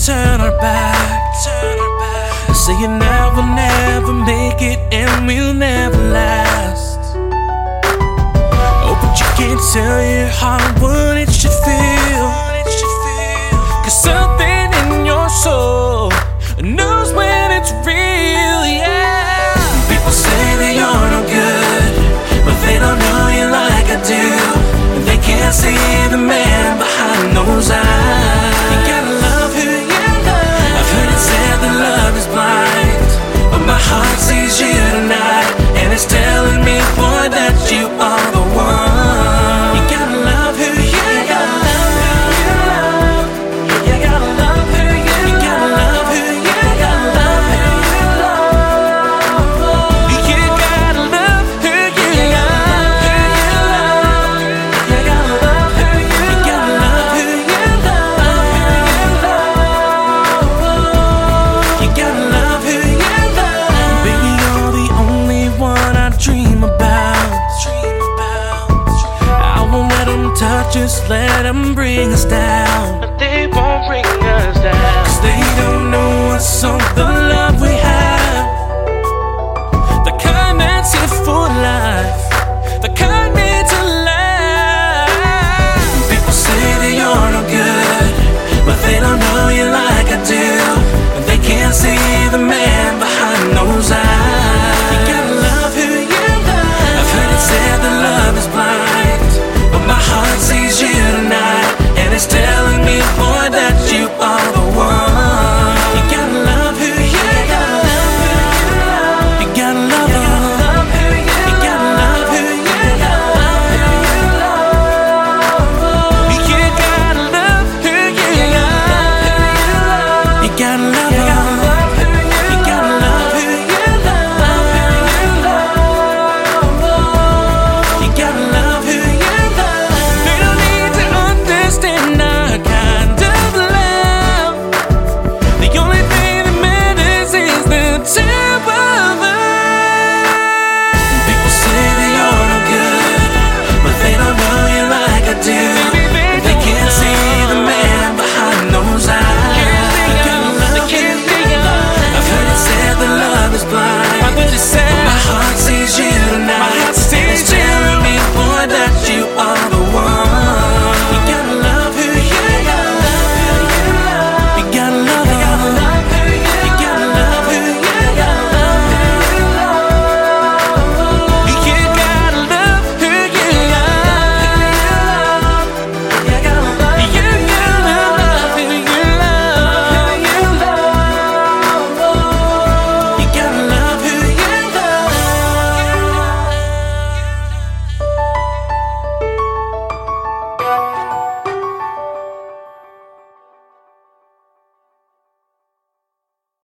turn our back. Say you never, never make it and we'll never last. Oh, but you can't tell your heart what it should feel. Cause something in your soul knows when it's real, yeah. People say that you're no good, but they don't know you like I do. And they can't see the man behind those eyes. You gotta love who you love. I've heard it said that love is blind, but my heart sees you tonight, and it's telling me, boy, that you are the one. You gotta love who you love. You gotta love who you gotta love who you gotta love who you love. You gotta love who you love. You gotta love who you gotta love who you love. You gotta love who you love. Baby, you're the only one I dream about. I won't let them touch us, let them bring us down. But they won't bring us down, cause they don't know what's on the love we have. The kind that's here for life, the kind made to last. People say that you're no good, but they don't know you like I do. And they can't see the man behind those eyes. You gotta love who you love. I've heard it said that love is blind, but my heart sees you tonight, and it's telling me, boy, that you are the one. You gotta love who you love. You gotta love who you gotta love who you love. You gotta love who you love. You gotta love